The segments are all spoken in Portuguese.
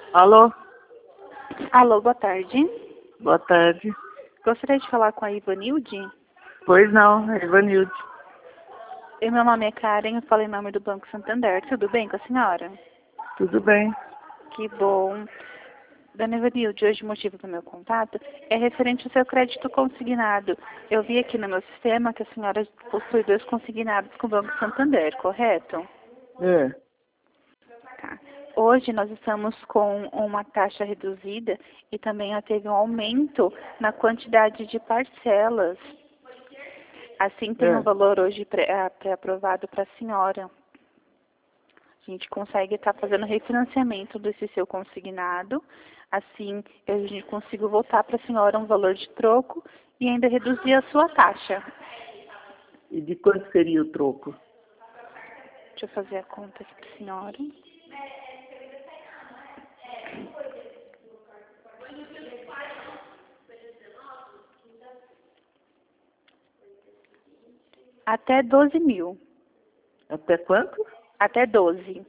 Alô? Alô, boa tarde. Boa tarde. Gostaria de falar com a Ivanilde? Pois não, é Ivanilde. Meu nome é Karen, eu falo em nome do Banco Santander. Tudo bem com a senhora? Tudo bem? Que bom. Dona Ivanilde, hoje o motivo do meu contato é referente ao seu crédito consignado. Eu vi aqui no meu sistema que a senhora possui 2 consignados com o Banco Santander, correto? É. Tá. Hoje nós estamos com uma taxa reduzida e também teve um aumento na quantidade de parcelas. Assim tem um valor hoje pré-aprovado para a senhora. A gente consegue estar fazendo refinanciamento desse seu consignado. Assim, a gente consigo voltar para a senhora um valor de troco e ainda reduzir a sua taxa. E de quanto seria o troco? Deixa eu fazer a conta aqui para a senhora. Até 12 mil. Até quanto? Até 12.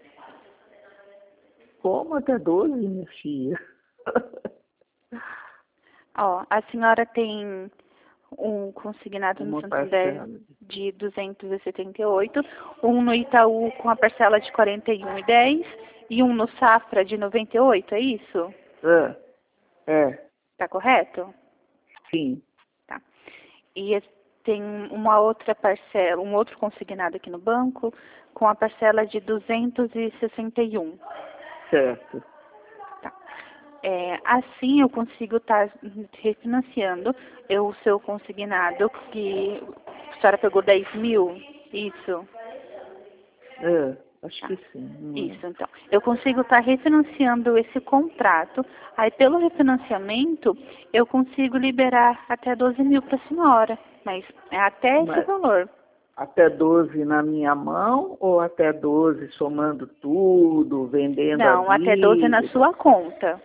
Como até 12, minha filha? Ó, a senhora tem um consignado no Uma Santander parcela. de 278, um no Itaú com a parcela de 41,10 e um no Safra de 98, é isso? É, Tá correto? sim. Tá. E tem uma outra parcela, um outro consignado aqui no banco com a parcela de 261. Certo. Tá. Assim eu consigo estar refinanciando o seu consignado, que a senhora pegou 10 mil, isso? Acho Tá. que sim. Isso, então. Eu consigo estar refinanciando esse contrato. Aí, pelo refinanciamento, eu consigo liberar até 12 mil para a senhora. Mas é até esse Mas valor. até 12 na minha mão ou até 12 somando tudo, vendendo à Não, até 12 na vista? sua conta.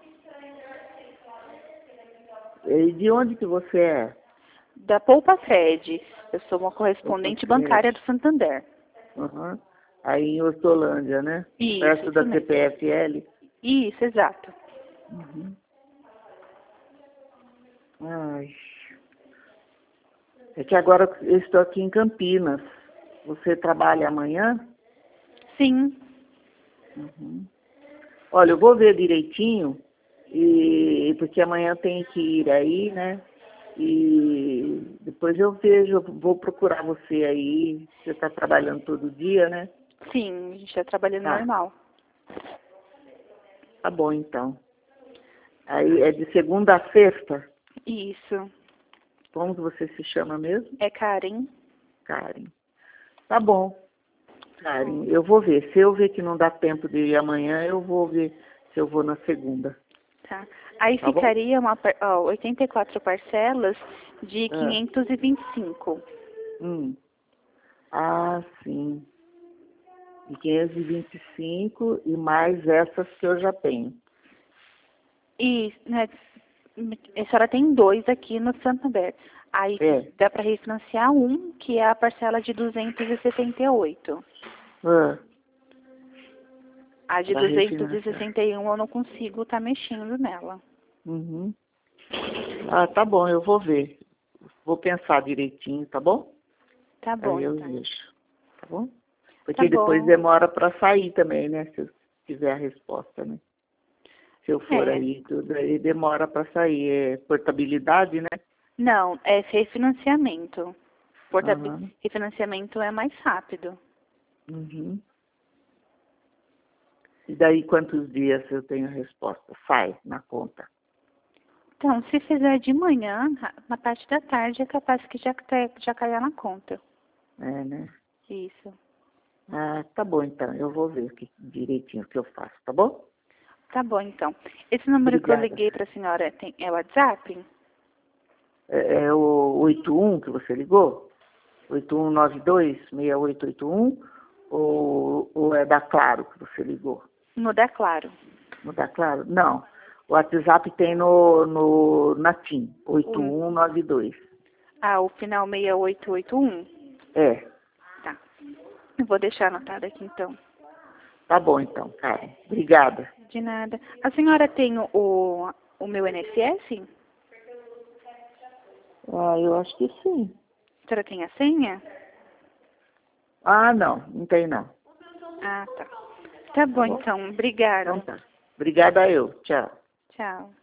E de onde que você é? Da Poupa Fred. Eu sou uma correspondente Fred. bancária do Santander. Uhum. Aí em Hortolândia, né? Perto Isso da mesmo. CPFL. Isso, exato. Uhum. Ai. É que agora eu estou aqui em Campinas. Você trabalha amanhã? Sim. Uhum. Olha, eu vou ver direitinho, porque amanhã tem que ir aí, né? E depois eu vejo, eu vou procurar você aí. Você está trabalhando todo dia, né? Sim, a gente está trabalhando Tá, normal. tá bom então. Aí é de segunda a sexta? Isso. Como que você se chama mesmo? É Karen. Karen. Tá bom, Karen. Eu vou ver. Se eu ver que não dá tempo de ir amanhã, eu vou ver se eu vou na segunda. Tá. Aí Tá bom? ficaria 84 parcelas de Ah, 525. ah, sim. De 525 e mais essas que eu já tenho. E né, a senhora tem 2 aqui no Santander. Aí É. dá para refinanciar um, que é a parcela de 268. Ah, A de para refinanciar. 261 eu não consigo estar mexendo nela. Uhum. Ah, tá bom, eu vou ver. Vou pensar direitinho, tá bom? Tá bom, Aí eu então. vejo. Tá bom? Tá Porque depois bom. demora para sair também, né? Se eu tiver a resposta, né? Se eu for É. aí, tudo aí demora para sair. É portabilidade, né? Não, é refinanciamento. Aham. Refinanciamento é mais rápido. Uhum. E daí quantos dias eu tenho a resposta? Sai na conta. Então, se fizer de manhã, na parte da tarde, é capaz que já caia na conta. É, né? Isso. Ah, tá bom então. Eu vou ver direitinho o que eu faço, tá bom? Tá bom, então. Esse número que eu Obrigada. liguei para a senhora é o WhatsApp? É o 81 que você ligou? 8192-6881? Ou é da Claro que você ligou? No da Claro. No da Claro? Não. O WhatsApp tem na TIM, Um, 8192. o final 6881? É. Tá. Eu vou deixar anotado aqui, então. Tá bom, então, Karen. Obrigada. De nada. A senhora tem o meu INSS? Ah, eu acho que sim. A senhora tem a senha? Ah, não tem não. Ah, tá. Tá bom, Tá bom? então. Obrigada. Então tá. Obrigada eu. Tchau. Tchau.